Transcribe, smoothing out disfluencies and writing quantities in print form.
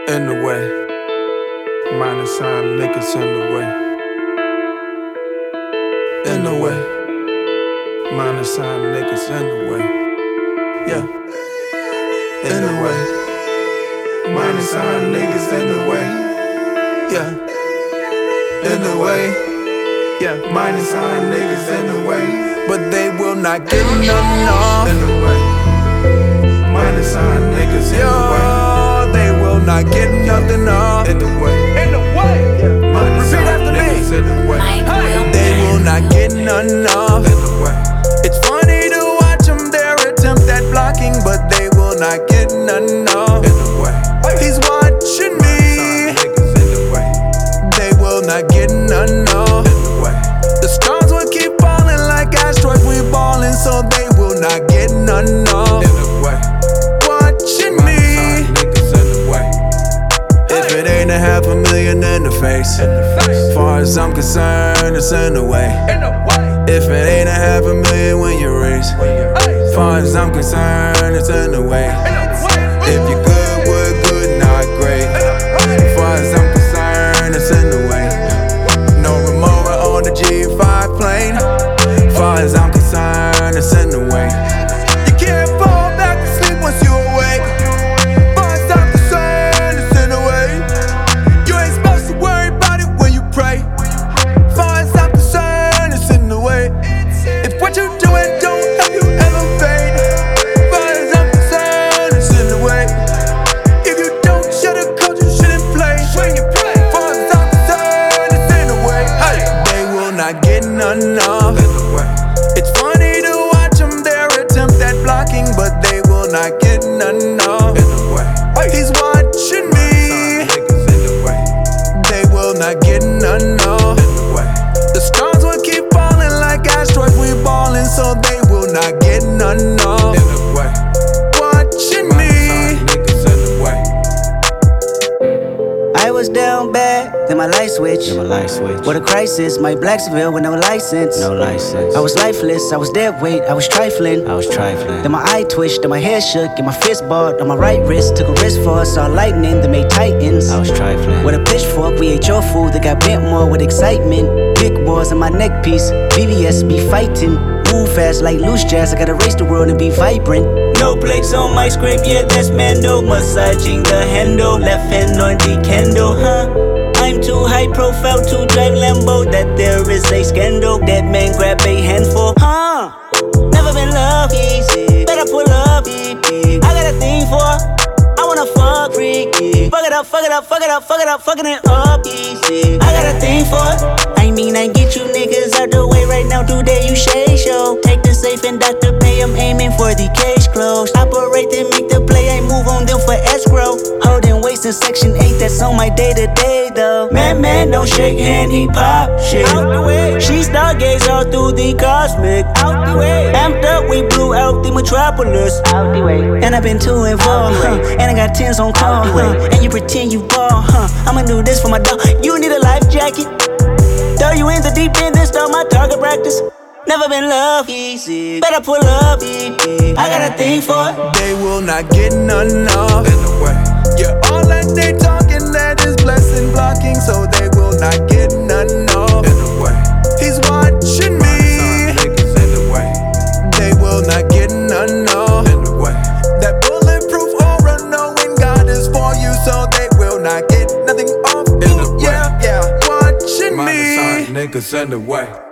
in the way. Minus sign niggas in the way. In the way. Minus sign niggas in the way. Yeah. In the way. Minus sign niggas in the way. Yeah. In the way. Yeah. Minus sign niggas in the way. But they will not get none off. In the way. Minus sign niggas in the way. They will not get nothing off. In the way. In the way. Yeah. Minus sign niggas in the way. They will not get none off. In the way. It's funny to watch them, their attempt at blocking, but they will not get none off. In the way. He's watching me. They will not get none off. In the way. The stars will keep falling like asteroids, we ballin', so they will not get none off. In the way. Watching me. If it ain't $500,000 in the face, far as I'm concerned, it's in the way. If it ain't $500,000 when you raise, far as I'm concerned, it's in the way. If you're good, we're good, not great. Far as I'm concerned, it's in the way. No Remora on the G5 plane. Far as I'm concerned, it's in the way. You can't fall back to sleep once you awake. Far as I'm concerned, it's in the way. You ain't supposed to worry about it when you pray. Far as I'm concerned, it's in the way. If what you're doing don't help you elevate, far as I'm concerned, it's in the way. If you don't shut a coach, you shouldn't play. Far as I'm concerned, it's in the way. They will not get none off. It's funny to watch them, their attempt at blocking, but they will not get none off. He's watching me. They will not get none off. The stars will keep falling like asteroids, we ballin', so they will not get none off. Watching me. I was down bad, then my light switch. What a crisis, my Blacksville with no license. I was lifeless, I was dead weight, I was trifling. Then my eye twitched, then my hair shook, and my fist balled on my right wrist. Took a risk for us, saw lightning, then made titans. With a pitchfork, we ate your food that got bent more with excitement. Big wars in my neck piece, BBS be fighting. Move fast like loose jazz, I gotta race the world and be vibrant. No plates on my scrape, yeah, that's Mando. Massaging the handle, left hand on the candle, I'm too high profile to drive Lambo. That there is a scandal, that man grab a handful, Never been love easy, better pull up, I got a thing for, I wanna fuck freaky. Fuck it up, fuck it up, fuck it up, fuck it up, fucking it up easy. I got a thing for, I mean I get you niggas out the way right now. Today you shade show. Take the safe and Dr. Pay, I'm aiming for the case closed. Operate and make the play, I move on them for escrow. Holding weights in section 8, that's on my day to day though. Man, don't shake hand, he pop shit. Out the way. She stargaze all through the cosmic. Out the way. Amped up, we blew out the metropolis. Out the way. And I've been too involved, And I got 10s on call, And you pretend you ball, I'ma do this for my dog. You need a life jacket. Throw you in the deep end, then start my target practice. Never been love easy, better pull up, I got a thing for it. They will not get none off. Yeah, all that they talking, that is blessing blocking, so they will not get none off. He's watching me. They will not get none off. That bulletproof aura, knowing God is for you, so they will not get nothing off. Yeah, watching me. Niggas in the way.